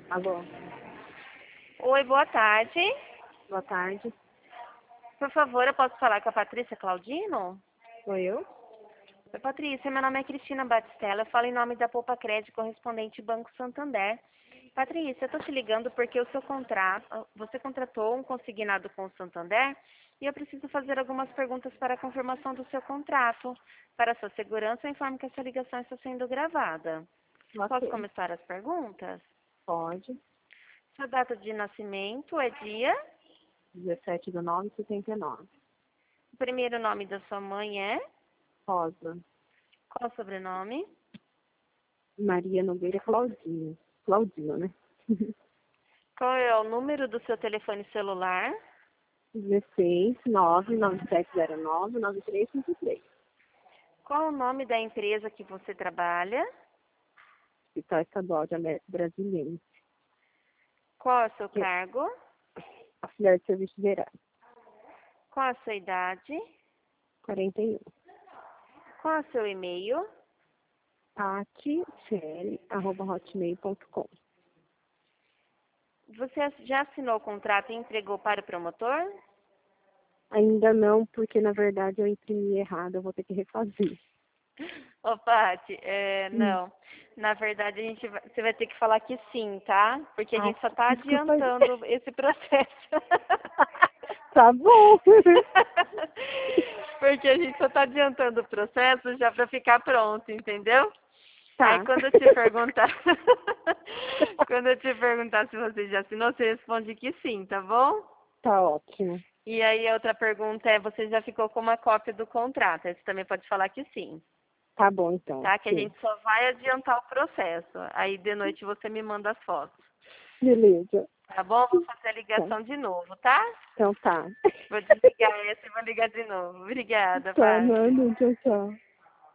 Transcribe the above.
Alô, Oi, boa tarde. boa tarde. Por favor, eu posso falar com a Patrícia Claudino? Sou eu? Oi, Patrícia, meu nome é Cristina Batistella, eu falo em nome da Poupa Crédito correspondente Banco Santander. Patrícia, eu estou te ligando porque o seu contrato, você contratou um consignado com o Santander e eu preciso fazer algumas perguntas para a confirmação do seu contrato. Para sua segurança, eu informo que essa ligação está sendo gravada. Posso Ok. começar as perguntas? Pode. Sua data de nascimento é dia? 17/9/79. O primeiro nome da sua mãe é? Rosa. Qual o sobrenome? Maria Nogueira Claudinha. Claudinha, né? Qual é o número do seu telefone celular? 16/99709-9353. Qual o nome da empresa que você trabalha? Hospital Estadual de América Brasileira. Qual é o seu Que é cargo? auxiliar de serviços gerais. Qual a sua idade? 41. Qual é o seu e-mail? paticl@hotmail.com. Você já assinou o contrato e entregou para o promotor? Ainda não, porque na verdade eu imprimi errado. Eu vou ter que refazer. Ô, Paty, Hum. não. Na verdade, você vai ter que falar que sim, tá? Porque a Ah, gente só está desculpa aí. adiantando esse processo. Tá bom. Porque a gente só está adiantando o processo já para ficar pronto, entendeu? Aí Tá. quando eu te perguntar, quando eu te perguntar se você já assinou, você responde que sim, tá bom? Tá ótimo. E aí a outra pergunta é, você já ficou com uma cópia do contrato? Aí você também pode falar que sim, Tá bom, então. tá? Que a Sim. gente só vai adiantar o processo. Aí de noite você me manda as fotos. Beleza. Tá bom? Vou fazer a Tá. ligação de novo, tá? Então tá. Vou desligar essa e vou ligar de novo. Obrigada, Tá, Paty. nada. Tchau, tchau.